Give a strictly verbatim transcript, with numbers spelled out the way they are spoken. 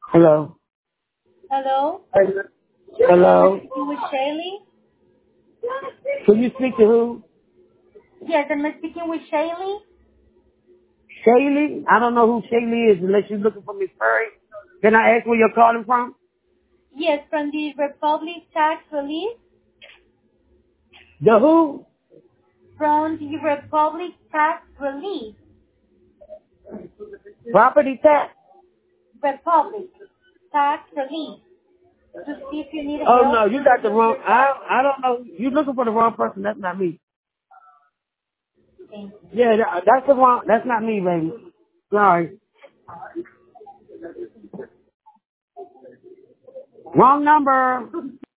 Hello. Hello? Am I Hello. speaking with Shaylee? Can you speak to who? Yes, am I speaking with Shaylee? Shaylee? I don't know who Shaylee is unless you're looking for Miss Perry. Can I ask where you're calling from? Yes, from the Republic Tax Relief. The who? From the Republic Tax Relief. Property tax? Republic Tax Relief. To see if you need Oh help no, you got the with wrong. your I tax. I don't know. You're looking for the wrong person. That's not me. Thank you. Yeah, that, that's the wrong. That's not me, baby. Sorry. Wrong number.